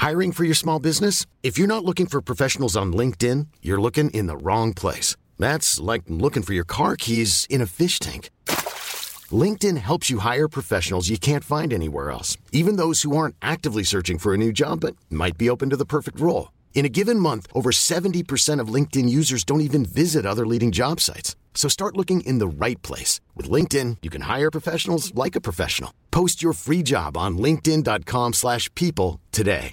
Hiring for your small business? If you're not looking for professionals on LinkedIn, you're looking in the wrong place. That's like looking for your car keys in a fish tank. LinkedIn helps you hire professionals you can't find anywhere else, even those who aren't actively searching for a new job but might be open to the perfect role. In a given month, over 70% of LinkedIn users don't even visit other leading job sites. So start looking in the right place. With LinkedIn, you can hire professionals like a professional. Post your free job on linkedin.com/people today.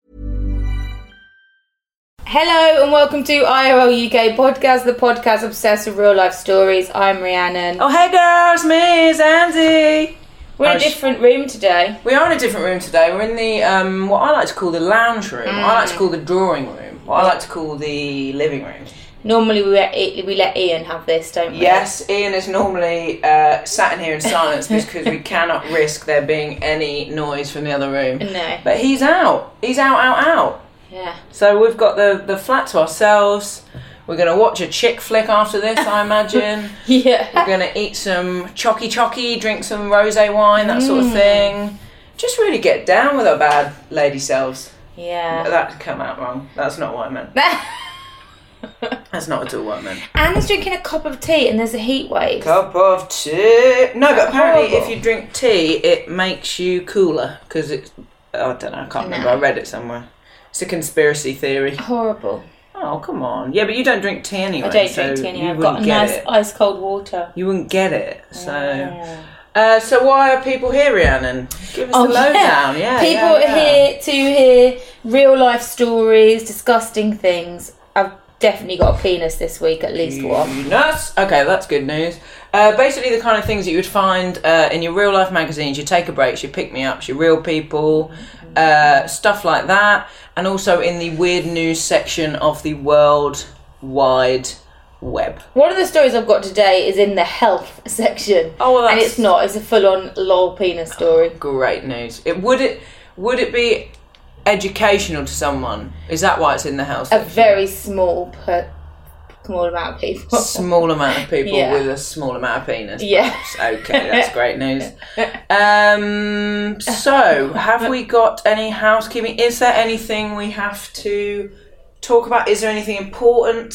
Hello and welcome to IRL UK Podcast, the podcast obsessed with real life stories. I'm Rhiannon. Oh, hey girls, me, Zanzi. We're in a different room today. We are in a different room today. We're in the, what I like to call the lounge room. I like to call the drawing room. What I like to call the living room. Normally we let Ian have this, don't we? Yes, Ian is normally sat in here in silence because we cannot risk there being any noise from the other room. No. But he's out. He's out. Yeah. So we've got the flat to ourselves. We're going to watch a chick flick after this, I imagine. Yeah. We're going to eat some chocky, drink some rosé wine, that sort of thing. Just really get down with our bad lady selves. Yeah. That could come out wrong. That's not what I meant. That's not at all what I meant. Anna's drinking a cup of tea and there's a heat wave. Cup of tea. No, but apparently horrible. if you drink tea, it makes you cooler. Because it's... I don't know, I can't remember. I read it somewhere. It's a conspiracy theory. Horrible. Oh, come on. Yeah, but you don't drink tea anyway. I don't drink tea anyway. I've got a nice ice cold water. You wouldn't get it. So so why are people here, Rhiannon? Give us the lowdown. Yeah. People are here to hear real life stories, disgusting things. I've definitely got a penis this week, at least one. Penis. Okay, that's good news. Basically the kind of things that you would find in your real life magazines, your take a breaks, your pick me ups, your real people, stuff like that. And also in the weird news section of the World Wide Web. One of the stories I've got today is in the health section. Oh, well, and it's not. It's a full-on lol penis story. Great news. Would it be educational to someone? Is that why it's in the health section? A very small amount of people. Small amount of people with a small amount of penis. Yeah. Perhaps. Okay, that's great news. So, have we got any housekeeping? Is there anything we have to talk about? Is there anything important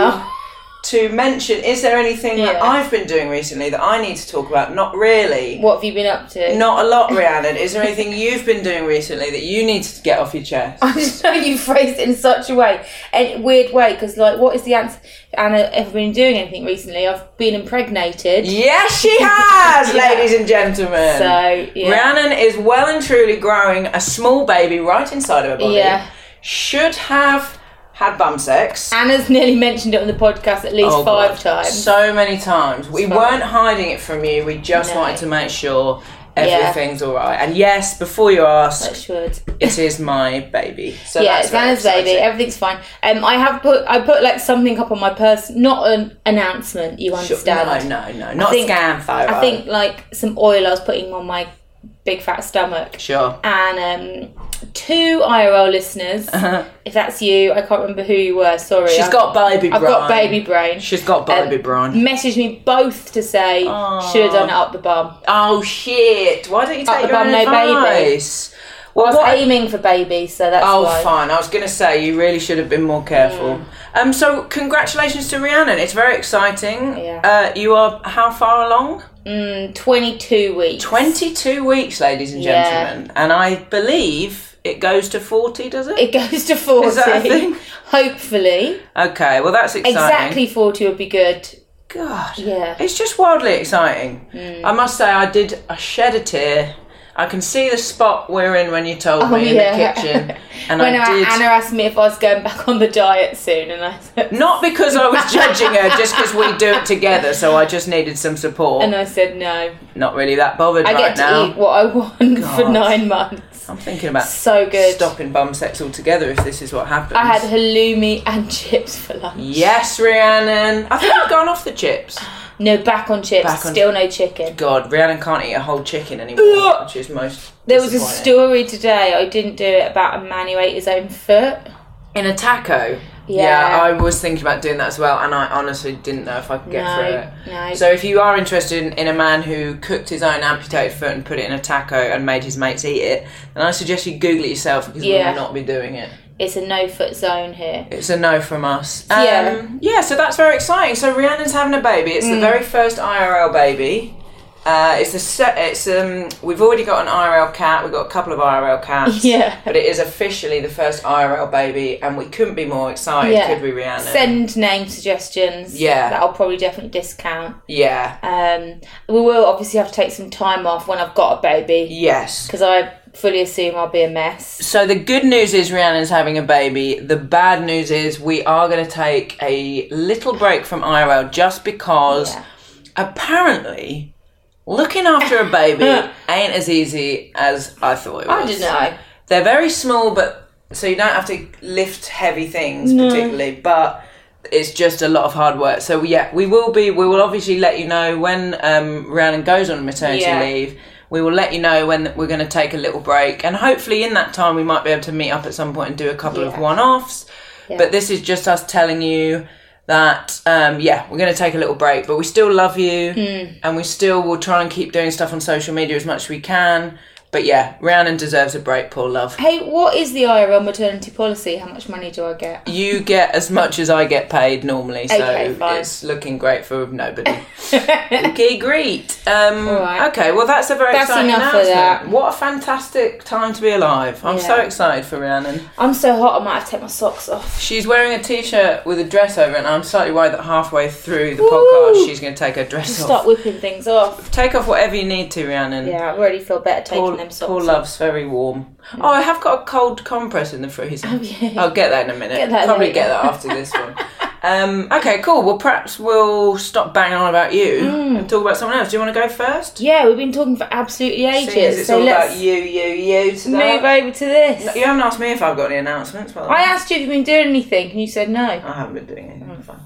to mention? Is there anything that I've been doing recently that I need to talk about? Not really. What have you been up to? Not a lot, Rhiannon. Is there anything you've been doing recently that you need to get off your chest? I just know you phrased it in such a weird way, because what is the answer? Anna, ever been doing anything recently? I've been impregnated. Yes, she has, ladies and gentlemen. So, Rhiannon is well and truly growing a small baby right inside of her body. Yeah. Should have had bum sex. Anna's nearly mentioned it on the podcast at least 5 times. So many times. We weren't hiding it from you. We just wanted to make sure everything's all right. And yes, before you ask, it is my baby. So it's Anna's baby. Everything's fine. I put like something up on my person, not an announcement. You understand? No, not a scam photo. I think like some oil I was putting on my big fat stomach. Sure. And 2 IRL listeners, if that's you, I can't remember who you were, sorry. She's got baby brain. I've got baby brain. She's got baby brain. Messaged me both to say, should have done it up the bum. Oh shit, why don't you take your own advice? Baby. Well, I was aiming for baby, so that's why. Fine. I was going to say, you really should have been more careful. So congratulations to Rhiannon. It's very exciting. Yeah. You are how far along? 22 weeks. 22 weeks, ladies and gentlemen. And I believe it goes to 40, does it? It goes to 40. Is that a thing? Hopefully. Okay, well that's exciting. Exactly 40 would be good. God. Yeah. It's just wildly exciting. I must say, I shed a tear. I can see the spot we're in when you told me in the kitchen. And Anna asked me if I was going back on the diet soon, and I said... Not because I was judging her, just because we do it together, so I just needed some support. And I said no. Not really that bothered right now. I get to eat what I want for 9 months. I'm thinking about stopping bum sex altogether if this is what happens. I had halloumi and chips for lunch. Yes, Rhiannon. I think you've gone off the chips. No, back on chips. Still no chicken. God, Rhiannon can't eat a whole chicken anymore, which is most There was a story today, I didn't do it, about a man who ate his own foot. In a taco? Yeah, I was thinking about doing that as well, and I honestly didn't know if I could get through it. No. So if you are interested in a man who cooked his own amputated foot and put it in a taco and made his mates eat it, then I suggest you Google it yourself, because we will not be doing it. It's a no-foot zone here. It's a no from us. Yeah, so that's very exciting. So Rhiannon's having a baby. It's the very first IRL baby. We've already got an IRL cat. We've got a couple of IRL cats. Yeah. But it is officially the first IRL baby, and we couldn't be more excited, could we, Rhiannon? Send name suggestions. Yeah. That I'll probably definitely discount. Yeah. We will obviously have to take some time off when I've got a baby. Yes. Because I fully assume I'll be a mess. So the good news is Rhiannon's having a baby. The bad news is we are going to take a little break from IRL just because apparently looking after a baby ain't as easy as I thought it was. I didn't know. They're very small, but so you don't have to lift heavy things particularly, but it's just a lot of hard work. So we will obviously let you know when Rhiannon goes on maternity leave. We will let you know when we're going to take a little break, and hopefully in that time we might be able to meet up at some point and do a couple of one-offs. Yeah. But this is just us telling you that, we're going to take a little break, but we still love you, and we still will try and keep doing stuff on social media as much as we can. But yeah, Rhiannon deserves a break, poor love. Hey, what is the IRL maternity policy? How much money do I get? You get as much as I get paid normally, so fine. It's looking great for nobody. Okay, great. Right. Okay, well that's a very exciting enough announcement. For that. What a fantastic time to be alive. I'm so excited for Rhiannon. I'm so hot I might have to take my socks off. She's wearing a t-shirt with a dress over it, and I'm slightly worried that halfway through the podcast she's going to take her dress off. Start whipping things off. Take off whatever you need to, Rhiannon. Yeah, I already feel better taking them socks poor off. love's very warm. Oh, I have got a cold compress in the freezer. Oh, yeah. I'll get that in a minute. Get that Probably later. get that after this one. Okay, cool. Well, perhaps we'll stop banging on about you and talk about someone else. Do you want to go first? Yeah, we've been talking for absolutely ages. Seeing as it's all about you today. Move over to this. No, you haven't asked me if I've got any announcements. I asked you if you've been doing anything, and you said no. I haven't been doing anything. Fine.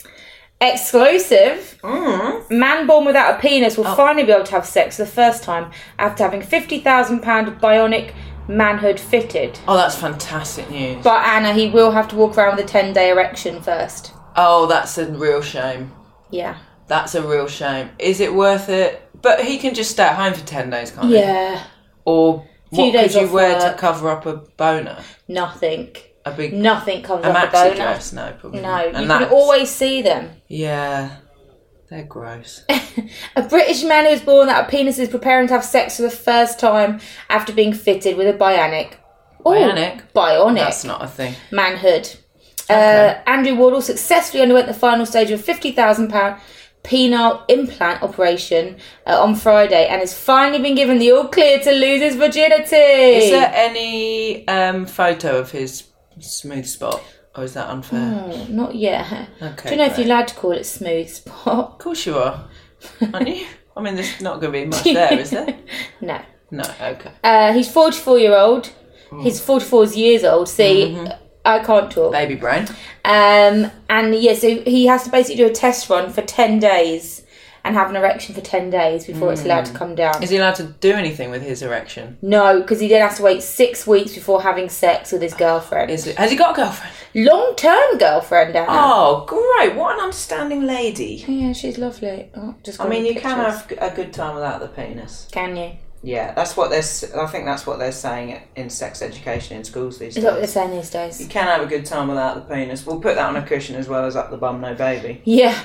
Exclusive. Man born without a penis will finally be able to have sex for the first time after having £50,000 of bionic manhood fitted. Oh, that's fantastic news. But Anna, he will have to walk around with a 10-day erection first. Oh, that's a real shame. Yeah. That's a real shame. Is it worth it? But he can just stay at home for 10 days, can't he? Yeah. Or what days could you off wear work. to cover up a boner? Nothing. Nothing covers up a boner. dress? No, probably No, not. you can always see them. Yeah, they're gross. A British man who was born without a penis is preparing to have sex for the first time after being fitted with a bionic. Bionic. That's not a thing. Manhood. Okay. Andrew Wardle successfully underwent the final stage of a £50,000 penile implant operation on Friday and has finally been given the all clear to lose his virginity. Is there any photo of his smooth spot, or is that unfair? Oh, not yet. Okay, do you know if you're allowed to call it smooth spot? Of course you are, aren't you? I mean, there's not going to be much there, is there? No. Okay. He's 44-year-old. He's 44 years old. See, I can't talk. Baby brain. So he has to basically do a test run for 10 days and have an erection for 10 days before it's allowed to come down. Is he allowed to do anything with his erection? No, because he then has to wait 6 weeks before having sex with his girlfriend. Has he got a girlfriend? Long-term girlfriend, Anna. Oh, great. What an understanding lady. Yeah, she's lovely. You can have a good time without the penis. Can you? Yeah, I think that's what they're saying in sex education in schools these days. Is that what they're saying these days? You can have a good time without the penis. We'll put that on a cushion as well as up the bum, no baby. Yeah.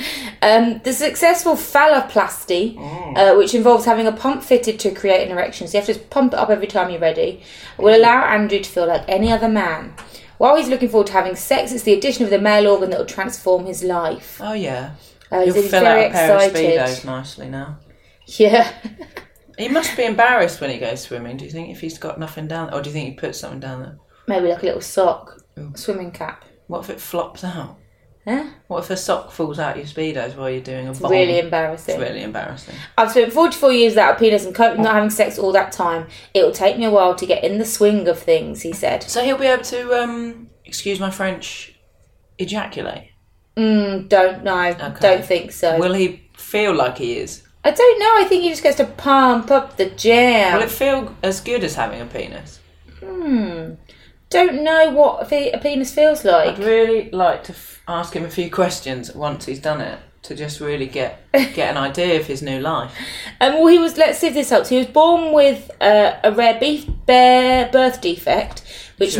The successful phalloplasty, which involves having a pump fitted to create an erection, so you have to just pump it up every time you're ready, will allow Andrew to feel like any other man. While he's looking forward to having sex, it's the addition of the male organ that will transform his life. Oh, yeah. He's He'll fill out very a pair excited. of Speedos nicely now. Yeah. He must be embarrassed when he goes swimming, do you think, if he's got nothing down there? Or do you think he puts something down there? Maybe like a little sock, swimming cap. What if it flops out? Huh? What if a sock falls out your Speedos while you're doing a bomb? Really embarrassing. It's really embarrassing. I've spent 44 years without a penis and coping not having sex all that time. It will take me a while to get in the swing of things, he said. So he'll be able to, excuse my French, ejaculate? Don't know. Okay. Don't think so. Will he feel like he is? I don't know. I think he just gets to pump up the jam. Will it feel as good as having a penis? don't know what a penis feels like. I'd really like to ask him a few questions once he's done it to just really get an idea of his new life. Well, let's see if this helps. He was born with a rare birth defect, which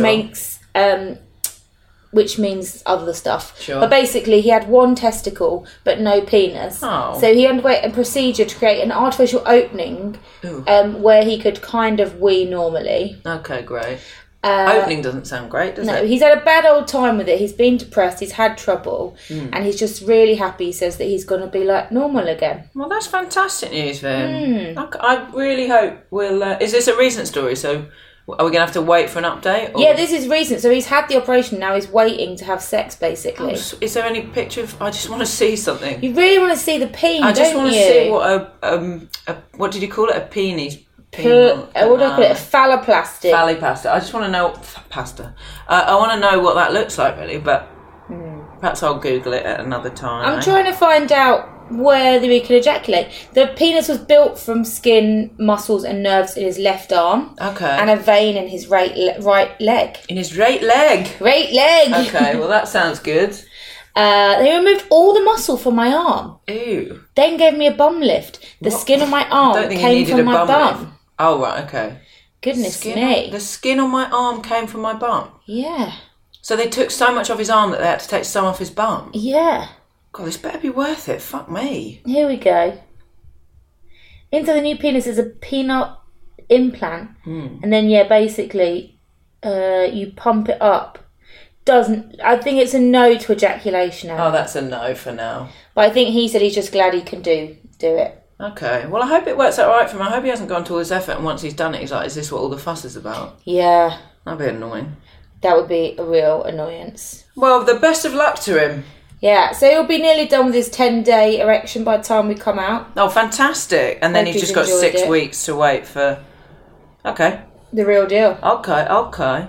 means other stuff. Sure. But basically, he had one testicle but no penis. Oh. So he underwent a procedure to create an artificial opening where he could kind of wee normally. Okay, great. Opening doesn't sound great, does it? No, he's had a bad old time with it. He's been depressed, he's had trouble, and he's just really happy. He says that he's going to be like normal again. Well, that's fantastic news for him. I really hope we'll... is this a recent story? So are we going to have to wait for an update? Or? Yeah, this is recent. So he's had the operation, now he's waiting to have sex, basically. Is there any picture of... I just want to see something. You really want to see the peen, I just don't want to you? see what what did you call it? A penis? What do I call it? A phalloplasty. Phallipasta. I just want to know... Pasta. I want to know what that looks like, really, but perhaps I'll Google it at another time. I'm trying to find out whether he can ejaculate. The penis was built from skin, muscles and nerves in his left arm. Okay. And a vein in his right leg. In his right leg? Right leg! Okay, well that sounds good. They removed all the muscle from my arm. Ew. Then gave me a bum lift. The skin on my arm came from my bum. Lift. Oh, right, okay. Goodness me. The skin on my arm came from my bum? Yeah. So they took so much off his arm that they had to take some off his bum? Yeah. God, this better be worth it. Fuck me. Here we go. Into the new penis is a penile implant. And then, basically, you pump it up. I think it's a no to ejaculation now. Oh, that's a no for now. But I think he said he's just glad he can do it. Okay. Well, I hope it works out right for him. I hope he hasn't gone to all this effort and once he's done it, he's like, is this what all the fuss is about? Yeah. That'd be annoying. That would be a real annoyance. Well, the best of luck to him. Yeah, so he'll be nearly done with his 10-day erection by the time we come out. Oh, fantastic. And then Hope he's just you've got 6 enjoyed it. weeks to wait for... Okay. The real deal. Okay.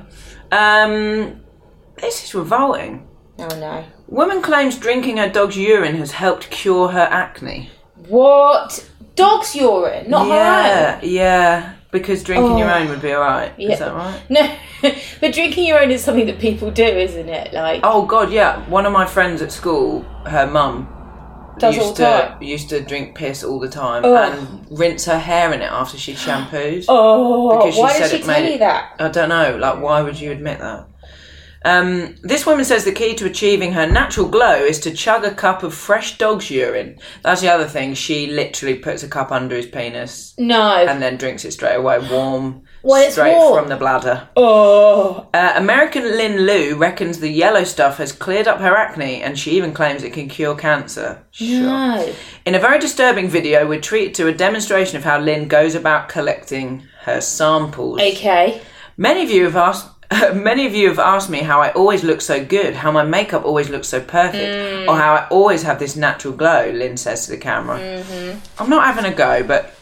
This is revolting. Oh, no. Woman claims drinking her dog's urine has helped cure her acne. What? Dog's urine? Not her own? Yeah. Because drinking your own would be alright. Yeah. Is that right? No, but drinking your own is something that people do, isn't it? Like, Oh, God, yeah. One of my friends at school, her mum, Does all the time? used to drink piss all the time Ugh. and rinse her hair in it after she'd shampooed. because why said did she it tell made you that? I don't know. Like, why would you admit that? This woman says the key to achieving her natural glow is to chug a cup of fresh dog's urine. That's the other thing. She literally puts a cup under his penis No. and then drinks it straight away, warm, It's straight warm. from the bladder. Oh. American Lynn Liu reckons the yellow stuff has cleared up her acne and she even claims it can cure cancer. Sure. No. In a very disturbing video, we're treated to a demonstration of how Lynn goes about collecting her samples. Okay. Many of you have asked me how I always look so good, how my makeup always looks so perfect, or how I always have this natural glow, Lynn says to the camera. I'm not having a go, but...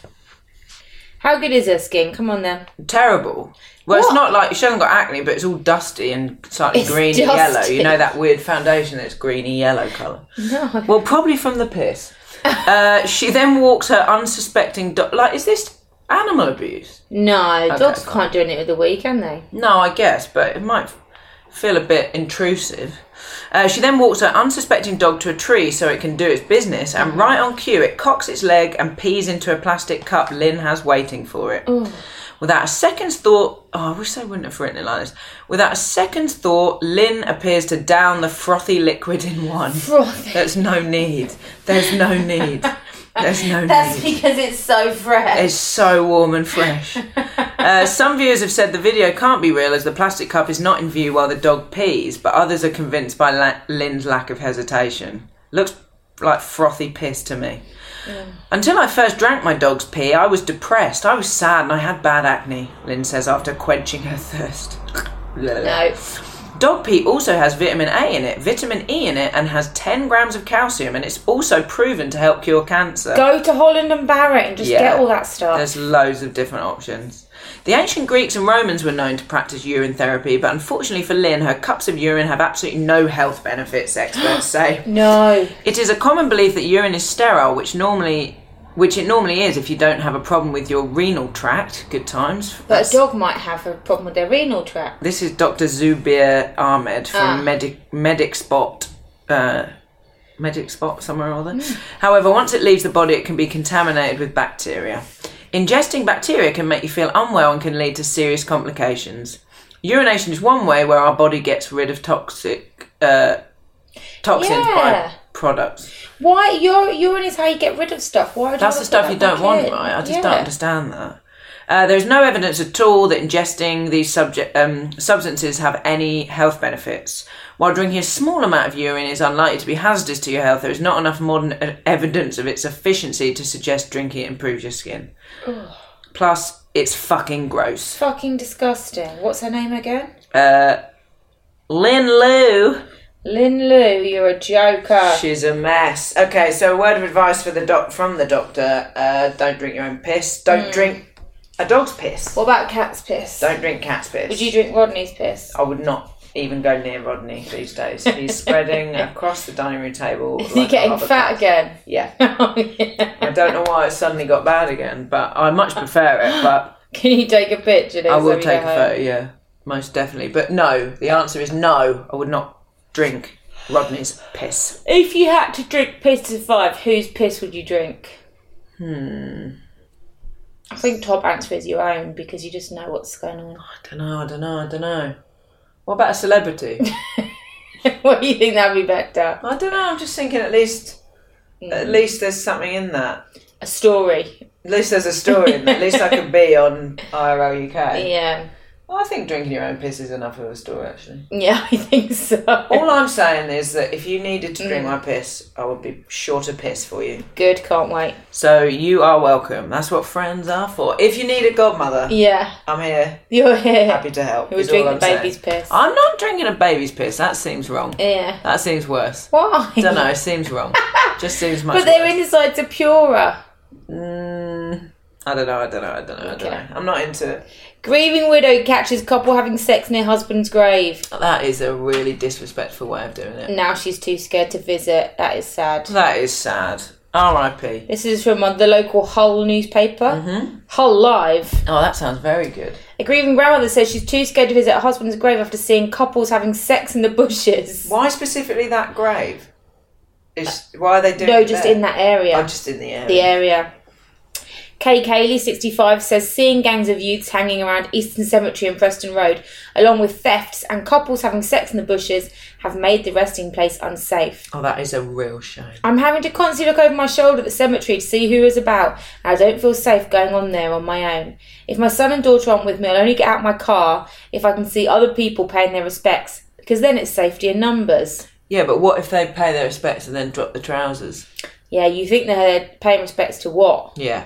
How good is her skin? Come on then. Terrible. Well, What? it's not like... She hasn't got acne, but it's all dusty and slightly It's greeny dusty. yellow. You know that weird foundation that's greeny yellow colour? No. Well, probably from the piss. She then walks her unsuspecting dog... Like, is this animal abuse? No, dogs fine. can't do anything with the week, can they? No, I guess, but it might feel a bit intrusive. She then walks her unsuspecting dog to a tree so it can do its business, and right on cue, it cocks its leg and pees into a plastic cup Lynn has waiting for it. Without a second's thought... Oh, I wish they wouldn't have written it like this. Without a second's thought, Lynn appears to down the frothy liquid in one. Frothy. There's no need. There's no need. There's no That's need. because it's so fresh. It's so warm and fresh. Some viewers have said the video can't be real as the plastic cup is not in view while the dog pees, but others are convinced by Lynn's lack of hesitation. Looks like frothy piss to me. Until I first drank my dog's pee, I was depressed. I was sad and I had bad acne, Lynn says after quenching her thirst. No. Dog pee also has vitamin A in it, vitamin E in it, and has 10 grams of calcium, and it's also proven to help cure cancer. Go to Holland and Barrett and just get all that stuff. There's loads of different options. The ancient Greeks and Romans were known to practice urine therapy, but unfortunately for Lynn, her cups of urine have absolutely no health benefits, experts say. No. It is a common belief that urine is sterile, which normally which it normally is if you don't have a problem with your renal tract. Good times. But a dog might have a problem with their renal tract. This is Dr. Zubir Ahmed from Medic Spot somewhere or other. However, once it leaves the body, it can be contaminated with bacteria. Ingesting bacteria can make you feel unwell and can lead to serious complications. Urination is one way where our body gets rid of toxins by products. Why? Urine is how you get rid of stuff. Why? That's the stuff you don't want, right? I just don't understand that. There's no evidence at all that ingesting these substances have any health benefits. While drinking a small amount of urine is unlikely to be hazardous to your health, there is not enough modern evidence of its efficiency to suggest drinking it improves your skin. Ugh. Plus, it's fucking gross. Fucking disgusting. What's her name again? Lynn Lou. Lynn Lou, you're a joker. She's a mess. Okay, so a word of advice from the doctor. Don't drink your own piss. Don't drink a dog's piss. What about cat's piss? Don't drink cat's piss. Would you drink Rodney's piss? I would not even go near Rodney these days. He's spreading across the dining room table. Is he getting fat again? Yeah. Oh, yeah. I don't know why it suddenly got bad again, but I much prefer it. But can you take a picture? I will take a photo, yeah, most definitely. But no, the answer is no. I would not drink Rodney's piss. If you had to drink piss to survive, whose piss would you drink? I think top answer is your own because you just know what's going on. I don't know. What about a celebrity? What do you think that'd be better? I don't know. I'm just thinking at least there's something in that. A story. At least there's a story in that. At least I could be on IRL UK. Yeah. Well, I think drinking your own piss is enough of a story, actually. Yeah, I think so. All I'm saying is that if you needed to drink my piss, I would be sure to piss for you. Good, can't wait. So you are welcome. That's what friends are for. If you need a godmother, I'm here. You're here. Happy to help. Who's drinking a baby's piss? I'm not drinking a baby's piss. That seems wrong. Yeah. That seems worse. Why? Don't know. It seems wrong. Just seems much. But their insides are purer. I don't know. I'm not into it. Grieving widow catches couple having sex near husband's grave. That is a really disrespectful way of doing it. Now she's too scared to visit. That is sad. That is sad. R.I.P. This is from the local Hull newspaper. Hull Live. Oh, that sounds very good. A grieving grandmother says she's too scared to visit her husband's grave after seeing couples having sex in the bushes. Why specifically that grave? Why are they doing it? No, just in that area. Oh, just in the area. The area. Kay Cayley, 65, says seeing gangs of youths hanging around Eastern Cemetery and Preston Road, along with thefts and couples having sex in the bushes, have made the resting place unsafe. Oh, that is a real shame. I'm having to constantly look over my shoulder at the cemetery to see who is about, and I don't feel safe going on there on my own. If my son and daughter aren't with me, I'll only get out my car if I can see other people paying their respects, because then it's safety in numbers. Yeah, but what if they pay their respects and then drop the trousers? Yeah, you think they're paying respects to what? Yeah.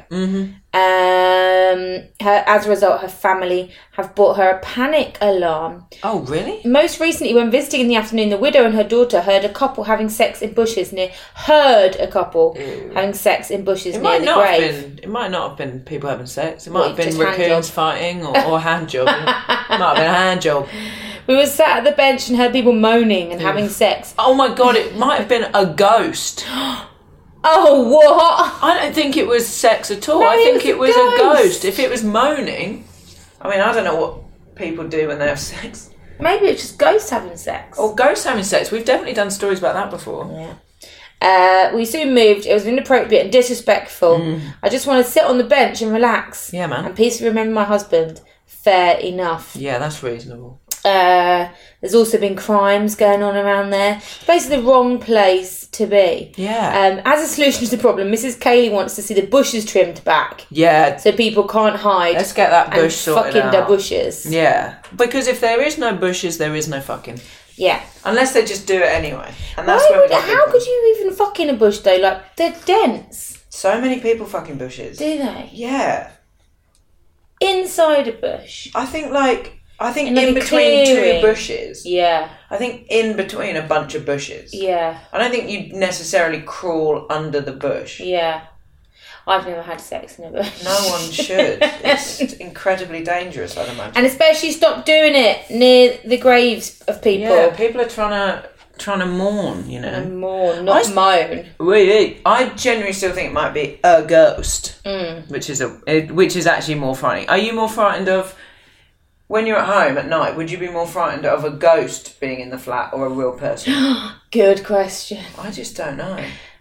As a result, her family have bought her a panic alarm. Oh, really? Most recently, when visiting in the afternoon, the widow and her daughter heard a couple having sex in bushes near... having sex in bushes near the grave. It might not have been people having sex. It might have been raccoons fighting or hand job. It might have been a hand job. We were sat at the bench and heard people moaning and having sex. Oh my God, it might have been a ghost. Oh, what? I don't think it was sex at all. No, I think it was a ghost. ghost. If it was moaning... I mean, I don't know what people do when they have sex. Maybe it's just ghosts having sex. Or ghosts having sex. We've definitely done stories about that before. Yeah. We soon moved. It was inappropriate and disrespectful. I just want to sit on the bench and relax. Yeah, man. And peacefully remember my husband. Fair enough. Yeah, that's reasonable. There's also been crimes going on around there. It's basically the wrong place to be. Yeah. As a solution to the problem, Mrs. Cayley wants to see the bushes trimmed back. Yeah. So people can't hide. Let's get that bush sorted out. Fucking the bushes. Yeah. Because if there is no bushes, there is no fucking. Yeah. Unless they just do it anyway. And that's where we got how could you even fuck in a bush though? Like, they're dense. So many people fucking bushes. Do they? Yeah. Inside a bush. I think in like between two bushes. Yeah. I think in between a bunch of bushes. Yeah. I don't think you'd necessarily crawl under the bush. Yeah. I've never had sex in a bush. No one should. It's incredibly dangerous, I'd imagine. And especially stop doing it near the graves of people. Yeah, people are trying to trying to mourn, you know. More, not moan. Really, I genuinely still think it might be a ghost, which is actually more frightening. Are you more frightened of, when you're at home at night, would you be more frightened of a ghost being in the flat or a real person? Good question. I just don't know.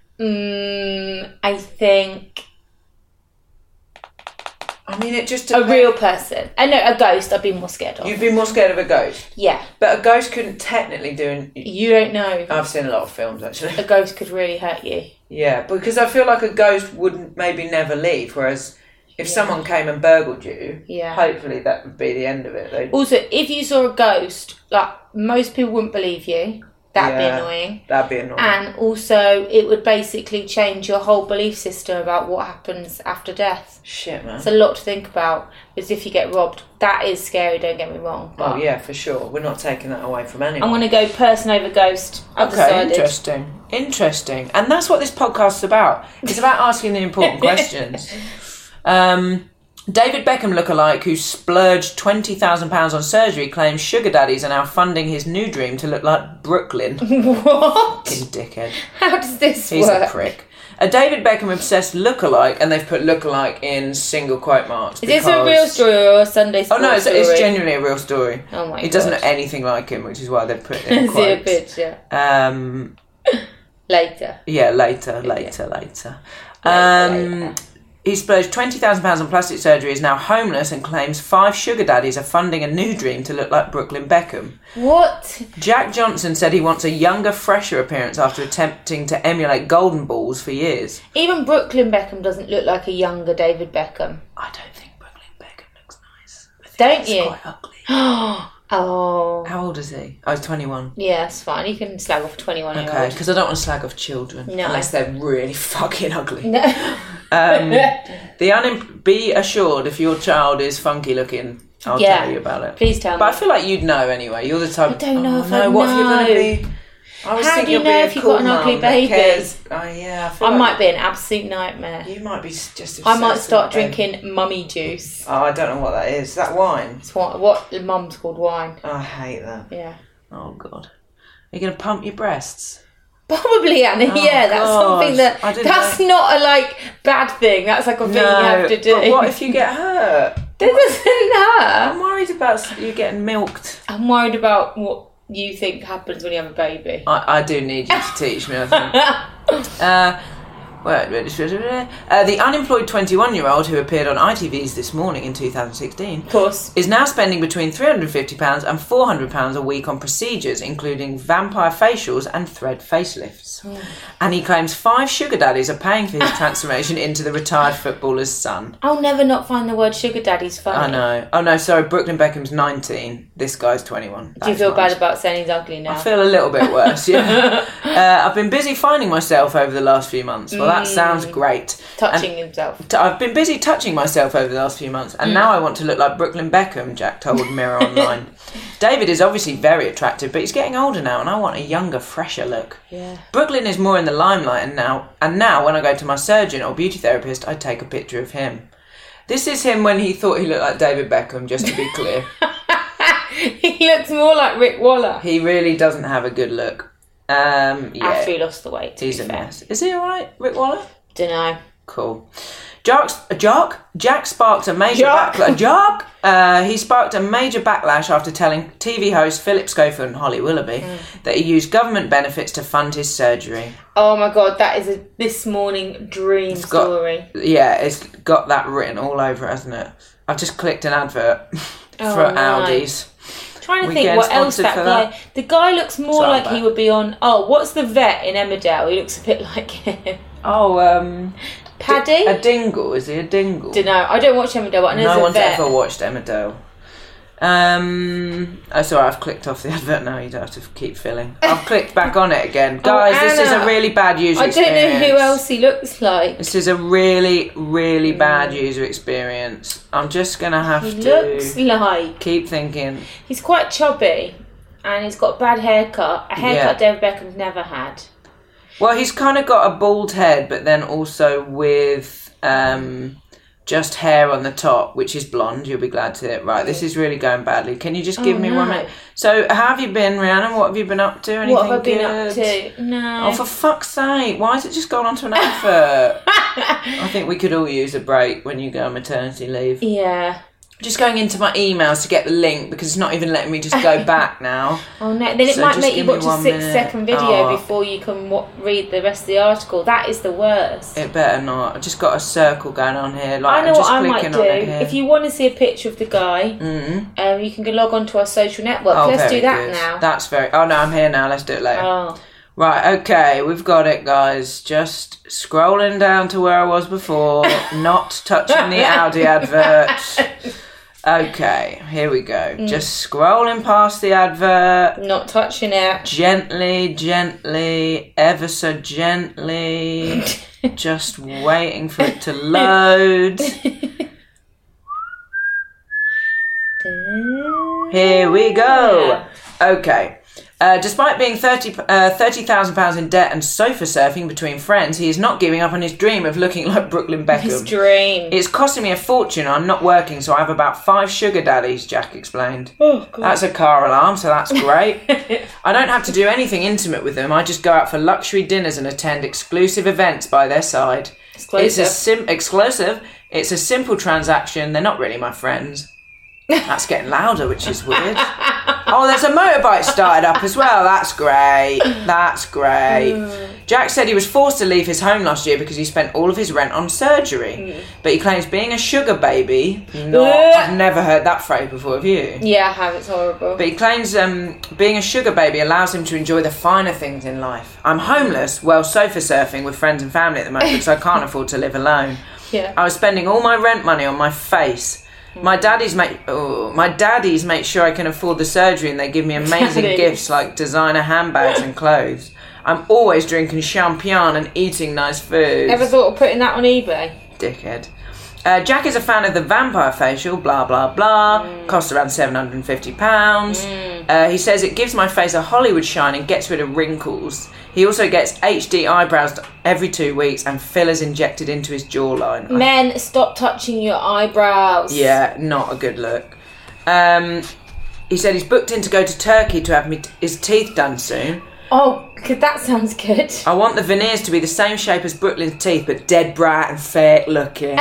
I think... I mean, it just a depends. real person. I know, a ghost I'd be more scared of. You'd be more scared of a ghost? Yeah. But a ghost couldn't technically do... You don't know. I've seen a lot of films, actually. A ghost could really hurt you. Yeah, because I feel like a ghost wouldn't maybe never leave, whereas if someone came and burgled you, hopefully that would be the end of it. Also, if you saw a ghost, like, most people wouldn't believe you. That'd be annoying. That'd be annoying. And also, it would basically change your whole belief system about what happens after death. Shit, man. It's a lot to think about, because if you get robbed, that is scary, don't get me wrong. Oh, yeah, for sure. We're not taking that away from anyone. I'm going to go person over ghost. I've decided. Interesting. And that's what this podcast is about. It's about asking the important questions. David Beckham lookalike who splurged £20,000 on surgery claims sugar daddies are now funding his new dream to look like Brooklyn. What? Fucking dickhead. How does this He's work? a prick. A David Beckham obsessed lookalike, and they've put lookalike in single quote marks. Is this a real story or a Sunday school story? story? It's genuinely a real story. Oh my god. He doesn't look anything like him, which is why they've put it in quotes. See a picture. Later. Yeah, later. Later. He splurged £20,000 on plastic surgery, is now homeless, and claims 5 sugar daddies are funding a new dream to look like Brooklyn Beckham. What? Jack Johnson said he wants a younger, fresher appearance after attempting to emulate Golden Balls for years. Even Brooklyn Beckham doesn't look like a younger David Beckham. I don't think Brooklyn Beckham looks nice. Don't you? He's quite ugly. Oh. How old is he? Oh, he's 21. Yeah, that's fine. You can slag off 21-year-old. Okay, because I don't want to slag off children. No. Unless they're really fucking ugly. No. Be assured if your child is funky looking, I'll tell you about it. Please tell me. But I feel like you'd know anyway. You're the type. I don't know if I know. What if you're going to be? How do you know if you've got an ugly baby? Oh yeah. I might be an absolute nightmare. You might be just. I might start drinking mummy juice. Oh, I don't know what that is. Is that wine? It's what mum's called wine. Oh, I hate that. Yeah. Oh god. Are you going to pump your breasts? Probably, Annie. Yeah, that's something that's not a bad thing. That's like a thing you have to do. But what if you get hurt? That doesn't hurt. I'm worried about you getting milked. I'm worried about what you think happens when you have a baby. I do need you to teach me, I think. The unemployed 21-year-old who appeared on ITV's This Morning in 2016 of course, is now spending between £350 and £400 a week on procedures, including vampire facials and thread facelifts. And he claims 5 sugar daddies are paying for his transformation into the retired footballer's son. I'll never not find the word sugar daddy's funny. I know. Oh no, sorry, Brooklyn Beckham's 19. This guy's 21. Do you feel bad about saying he's ugly now? I feel a little bit worse, yeah. I've been busy finding myself over the last few months. Well, that sounds great. Touching himself. I've been busy touching myself over the last few months, and now I want to look like Brooklyn Beckham, Jack told Mirror Online. David is obviously very attractive, but he's getting older now, and I want a younger, fresher look. Yeah. Brooklyn is more in the limelight, and now when I go to my surgeon or beauty therapist, I take a picture of him. This is him when he thought he looked like David Beckham, just to be clear. He looks more like Rick Waller. He really doesn't have a good look. Yeah. After he lost the weight. He's a mess. Is he alright, Rick Waller? Dunno. Cool. Jack sparked a major backlash. He sparked a major backlash after telling TV host Philip Schofield and Holly Willoughby that he used government benefits to fund his surgery. Oh my god, that is a This Morning dream story. It's got that written all over it, hasn't it? I've just clicked an advert for Aldi's. Trying to think what else that guy. The guy looks more like he would be on. Oh, what's the vet in Emmerdale? He looks a bit like him. Oh, Paddy? A dingle. Is he a dingle? Don't know. I don't watch Emmerdale, but I know no one's ever watched Emmerdale. Sorry, I've clicked off the advert now. You don't have to keep filling. I've clicked back on it again. Guys, this is a really bad user experience. I don't know who else he looks like. This is a really, really bad user experience. I'm just going to have to... looks like... keep thinking. He's quite chubby, and he's got a bad haircut. A haircut David Beckham's never had. Well, he's kind of got a bald head, but then also with... just hair on the top, which is blonde. You'll be glad to hear. Right, this is really going badly. Can you just give me 1 minute? So, how have you been, Rhiannon? What have you been up to? Anything What have I been good? up to? No. Oh, for fuck's sake. Why has it just gone on to an advert? I think we could all use a break when you go on maternity leave. Yeah. Just going into my emails to get the link because it's not even letting me just go back now. Oh no! Then it might make you watch a 6-second video before you can read the rest of the article. That is the worst. It better not. I've just got a circle going on here. Like, I know I'm just what I might clicking do. on it here. If you want to see a picture of the guy, you can go log on to our social network. Let's do that now. That's very... Oh no, I'm here now. Let's do it later. Oh. Right, okay, we've got it, guys. Just scrolling down to where I was before, not touching the Audi advert. Okay, here we go. Just scrolling past the advert. Not touching it. Gently, ever so gently. Just waiting for it to load. Here we go. Okay. Despite being £30,000 in debt and sofa surfing between friends, he is not giving up on his dream of looking like Brooklyn Beckham. His dream. It's costing me a fortune. I'm not working, so I have about 5 sugar daddies, Jack explained. Oh, God. That's a car alarm, so that's great. I don't have to do anything intimate with them. I just go out for luxury dinners and attend exclusive events by their side. Exclusive. Exclusive. It's a simple transaction. They're not really my friends. That's getting louder, which is weird. Oh, there's a motorbike started up as well. That's great. That's great. Jack said he was forced to leave his home last year because he spent all of his rent on surgery. But he claims being a sugar baby... I've never heard that phrase before, have you? Yeah, I have. It's horrible. But he claims being a sugar baby allows him to enjoy the finer things in life. I'm homeless, sofa surfing with friends and family at the moment because I can't afford to live alone. Yeah. I was spending all my rent money on my face. My daddies make sure I can afford the surgery and they give me amazing gifts like designer handbags and clothes. I'm always drinking champagne and eating nice food. Ever thought of putting that on eBay? Dickhead. Jack is a fan of the vampire facial, blah, blah, blah. Costs around £750. He says it gives my face a Hollywood shine and gets rid of wrinkles. He also gets HD eyebrows every 2 weeks and fillers injected into his jawline. Men, stop touching your eyebrows. Yeah, not a good look. He said he's booked in to go to Turkey to have his teeth done soon. Oh, that sounds good. I want the veneers to be the same shape as Brooklyn's teeth, but dead bright and fake looking.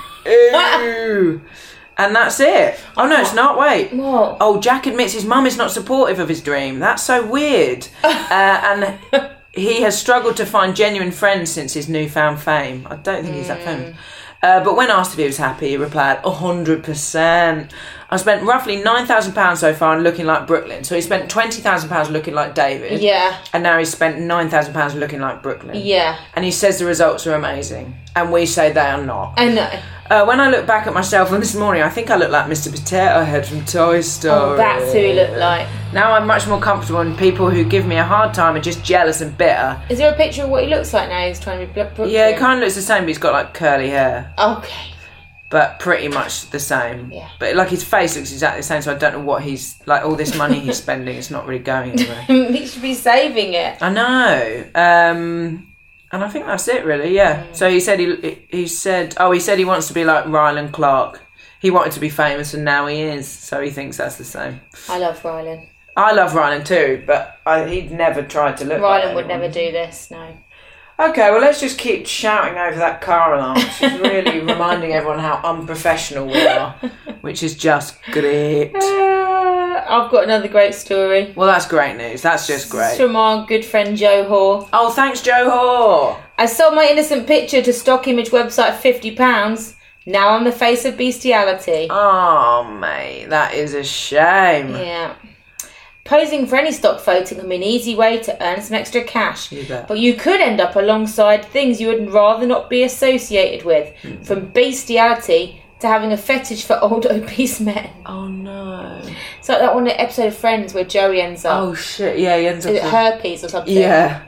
Ooh. And that's it. Oh no, it's not. Wait. What? Oh, Jack admits his mum is not supportive of his dream. That's so weird. And he has struggled to find genuine friends since his newfound fame. I don't think he's that famous. But when asked if he was happy, he replied, 100%. I spent roughly £9,000 so far on looking like Brooklyn. So he spent £20,000 looking like David. Yeah. And now he's spent £9,000 looking like Brooklyn. Yeah. And he says the results are amazing. And we say they are not. I know. When I look back at myself from this morning, I think I look like Mr. Potato Head from Toy Story. Oh, that's who he looked like. Now I'm much more comfortable and people who give me a hard time are just jealous and bitter. Is there a picture of what he looks like now? He's trying to be Brooklyn. Yeah, he kind of looks the same, but he's got like curly hair. Okay. But pretty much the same. Yeah. But like his face looks exactly the same, so I don't know what he's... Like all this money he's spending, it's not really going anywhere. He should be saving it. I know. And I think that's it, really. Yeah. So he said he said he wants to be like Rylan Clark. He wanted to be famous, and now he is. So he thinks that's the same. I love Rylan. I love Rylan too, but he'd never tried to look. like Rylan would anyone. never do this. No. Okay, well, let's just keep shouting over that car alarm. She's really reminding everyone how unprofessional we are, which is just great. I've got another great story. Well, that's great news. That's just great. It's from our good friend Joe Hoare. Oh, thanks, Joe Hoare. I sold my innocent picture to stock image website £50. Now I'm the face of bestiality. Oh, mate, that is a shame. Yeah. Posing for any stock photo can be an easy way to earn some extra cash. You bet. But you could end up alongside things you would rather not be associated with. From bestiality to having a fetish for old obese men. Oh, no. It's like that one episode of Friends where Joey ends up. Oh, shit, yeah, he ends up... Is it herpes or something? Yeah.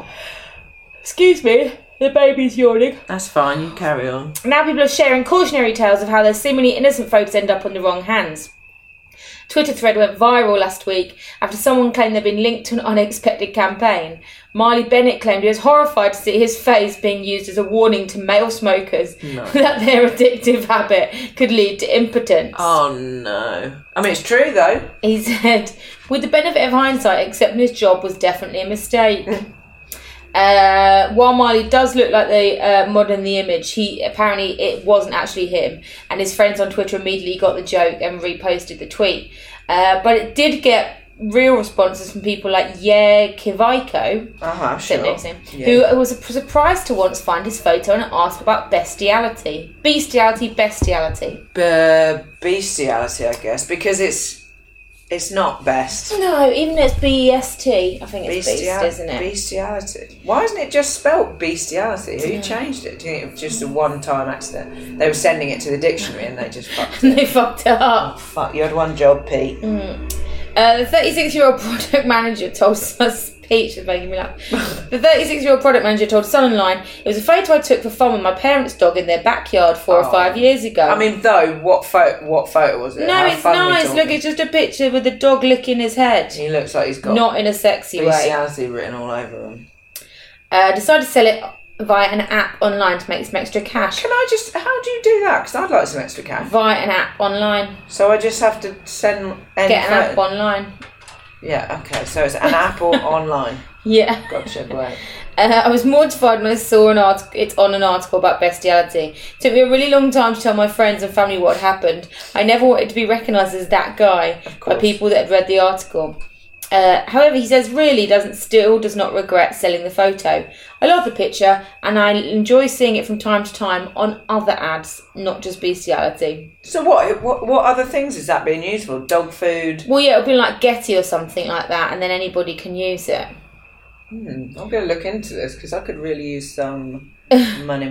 Excuse me, the baby's yawning. That's fine, you carry on. Now people are sharing cautionary tales of how their seemingly innocent photos end up on the wrong hands. Twitter thread went viral last week after someone claimed they'd been linked to an unexpected campaign. Marley Bennett claimed he was horrified to see his face being used as a warning to male smokers that their addictive habit could lead to impotence. Oh, no. I mean, it's true, though. He said, with the benefit of hindsight, accepting his job was definitely a mistake. While Marley does look like the model in the image, apparently it wasn't actually him, and his friends on Twitter immediately got the joke and reposted the tweet. But it did get real responses from people like Kivaiko, who was surprised to once find his photo and asked about bestiality. Bestiality. Bestiality, I guess, because it's not best. No, even though it's B-E-S-T, I think it's beast, isn't it? Bestiality. Why isn't it just spelt bestiality? Who changed it? Do you think it was just a one-time accident? They were sending it to the dictionary and they just fucked it. They fucked it up. Oh, fuck, you had one job, Pete. The 36-year-old product manager told Peach is making me laugh. The 36-year-old product manager told Sun Online, it was a photo I took for fun with my parents' dog in their backyard 4 or 5 years ago. I mean, though, what photo was it? No, it's nice. Look, it's just a picture with the dog licking his head. He looks like he's got... Not in a sexy way. Bestiality written all over him. Decided to sell it via an app online to make some extra cash. How do you do that? Because I'd like some extra cash. Via an app online. So I just have to send... Get an app online. Yeah, okay, so it's an app or online. Yeah. Gotcha, great. I was mortified when I saw it's on an article about bestiality. It took me a really long time to tell my friends and family what had happened. I never wanted to be recognised as that guy by people that had read the article. However, he says really does not regret selling the photo. I love the picture and I enjoy seeing it from time to time on other ads, not just bestiality. So what other things is that being used for? Dog food? Well, yeah, it'll be like Getty or something like that, and then anybody can use it. I'm going to look into this because I could really use some money.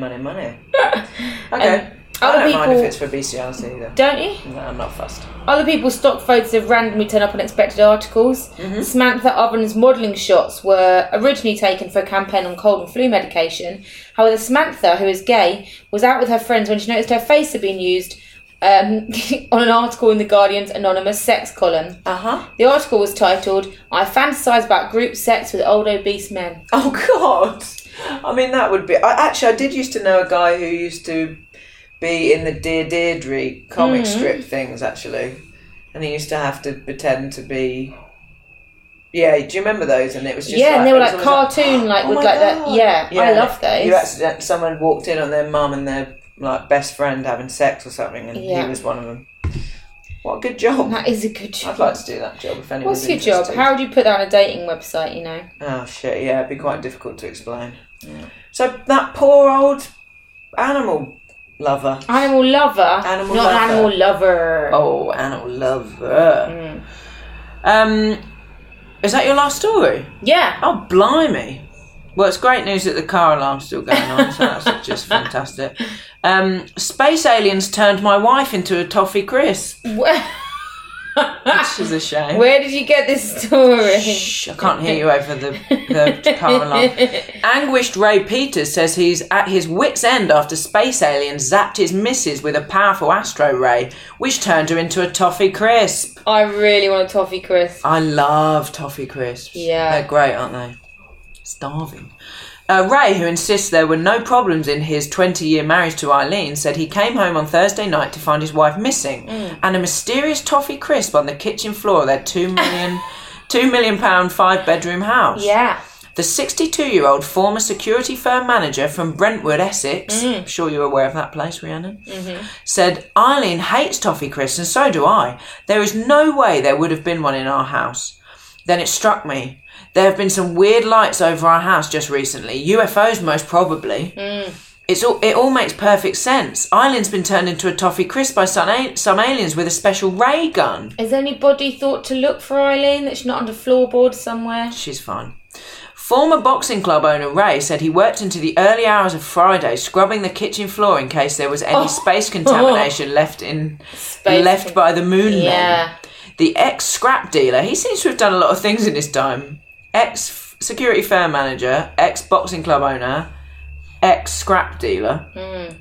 Okay. I don't mind if it's for bestiality either. Don't you? No, I'm not fussed. Other people's stock photos have randomly turned up on unexpected articles. Samantha Ovens' modelling shots were originally taken for a campaign on cold and flu medication. However, Samantha, who is gay, was out with her friends when she noticed her face had been used on an article in The Guardian's anonymous sex column. The article was titled, I fantasise about group sex with old obese men. Oh, God. I mean, that would be... I did used to know a guy who used to be in the Dear Deirdre comic strip things, actually. And he used to have to pretend to be... Yeah, do you remember those? And it was just and they were like cartoon, with like that. Yeah, I love those. Someone walked in on their mum and their like best friend having sex or something, and he was one of them. What a good job. That is a good job. I'd like to do that job if anyone's What's your job? How would you put that on a dating website, you know? Oh, shit, yeah, it'd be quite difficult to explain. Yeah. So that poor old animal lover. Animal lover? Not animal lover. Oh, animal lover. Is that your last story? Yeah. Oh, blimey. Well, it's great news that the car alarm's still going on, so that's just fantastic. Space aliens turned my wife into a toffee crisp. Which is a shame. Where did you get this story? Shh, I can't hear you over the car alarm. Anguished Ray Peters says he's at his wit's end after space aliens zapped his missus with a powerful astro ray, which turned her into a toffee crisp. I really want a toffee crisp. I love toffee crisps. Yeah. They're great, aren't they? Starving. Ray, who insists there were no problems in his 20-year marriage to Eileen, said he came home on Thursday night to find his wife missing and a mysterious toffee crisp on the kitchen floor of their £2 million 5-bedroom house. Yeah. The 62-year-old former security firm manager from Brentwood, Essex, I'm sure you're aware of that place, Rhiannon, said, Eileen hates toffee crisps and so do I. There is no way there would have been one in our house. Then it struck me. There have been some weird lights over our house just recently. UFOs, most probably. It all makes perfect sense. Eileen's been turned into a toffee crisp by some aliens with a special ray gun. Has anybody thought to look for Eileen, that she's not under floorboards somewhere? She's fine. Former boxing club owner Ray said he worked into the early hours of Friday scrubbing the kitchen floor in case there was any space contamination left by the moon men. The ex-scrap dealer, he seems to have done a lot of things in his time. Ex-security firm manager, ex-boxing club owner, ex-scrap dealer.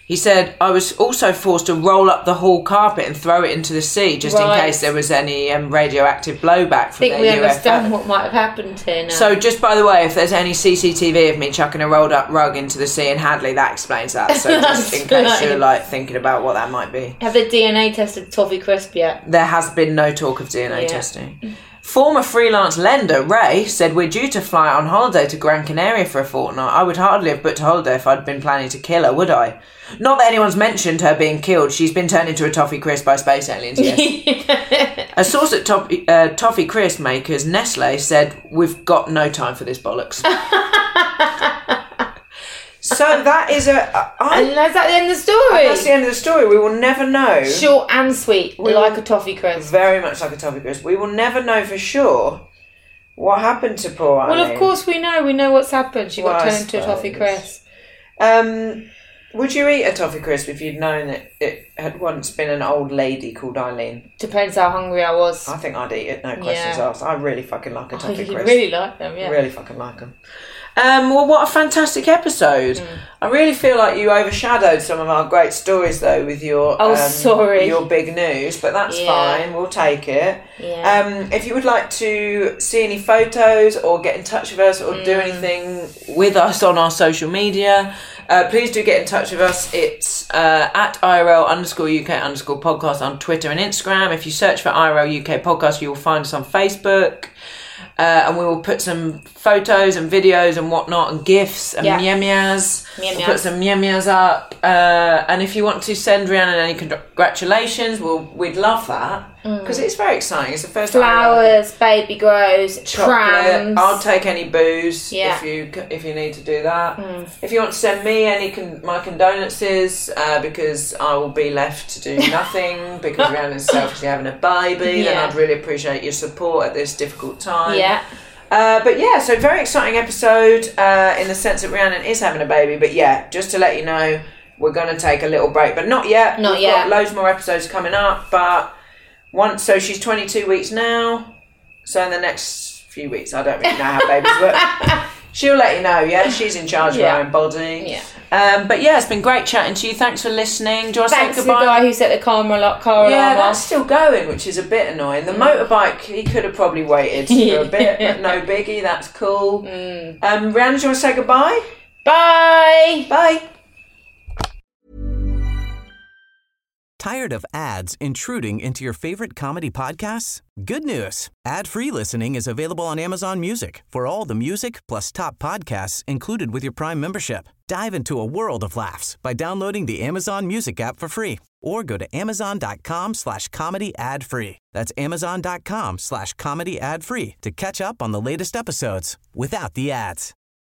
He said, I was also forced to roll up the hall carpet and throw it into the sea just in case there was any radioactive blowback from I think we understand what might have happened here now. So just by the way, if there's any CCTV of me chucking a rolled up rug into the sea in Hadley, that explains that. So just in case you're like thinking about what that might be. Have they DNA tested Toffee Crisp yet? There has been no talk of DNA testing. Former freelance lender Ray said, we're due to fly on holiday to Gran Canaria for a fortnight. I would hardly have booked a holiday if I'd been planning to kill her, would I? Not that anyone's mentioned her being killed. She's been turned into a toffee crisp by space aliens, yes. A source at toffee crisp makers, Nestle, said, we've got no time for this bollocks. So that is and that's at the end of the story. That's the end of the story. We will never know. Short and sweet, like a toffee crisp. Very much like a toffee crisp. We will never know for sure what happened to poor Eileen. Well, of course we know. We know what's happened. She got turned into a toffee crisp. Would you eat a toffee crisp if you'd known that it had once been an old lady called Eileen? Depends how hungry I was. I think I'd eat it, no questions asked. I really fucking like a toffee crisp. You really like them, yeah. Really fucking like them. Well, what a fantastic episode. I really feel like you overshadowed some of our great stories, though, with your your big news, but that's fine. We'll take it. Yeah. If you would like to see any photos or get in touch with us or do anything with us on our social media, please do get in touch with us. It's at IRL_UK_podcast on Twitter and Instagram. If you search for IRL UK podcast, you will find us on Facebook. And we will put some photos and videos and whatnot and GIFs and meow-meows. We'll put some meow-meows up. And if you want to send Rhiannon any congratulations, we'd love that. Because it's very exciting. It's the first time. Flowers, baby grows, chocolate. I'll take any booze Yeah. if you need to do that. If you want to send me any my condolences, because I will be left to do nothing because Rhiannon's selfishly having a baby, then I'd really appreciate your support at this difficult time. Yeah. But yeah, so very exciting episode in the sense that Rhiannon is having a baby. But yeah, just to let you know, we're going to take a little break, but not yet. We've got loads more episodes coming up, but so she's 22 weeks now. So in the next few weeks, I don't really know how babies work. She'll let you know, yeah? She's in charge of her own body. Yeah. But yeah, it's been great chatting to you. Thanks for listening. Do you want to say goodbye? Thanks to the guy who set the car alarm that's still going, which is a bit annoying. The motorbike, he could have probably waited for a bit, but no biggie, that's cool. Rhiannon, do you want to say goodbye? Bye! Bye! Tired of ads intruding into your favorite comedy podcasts? Good news. Ad-free listening is available on Amazon Music for all the music plus top podcasts included with your Prime membership. Dive into a world of laughs by downloading the Amazon Music app for free or go to amazon.com/comedy ad-free. That's amazon.com/comedy ad-free to catch up on the latest episodes without the ads.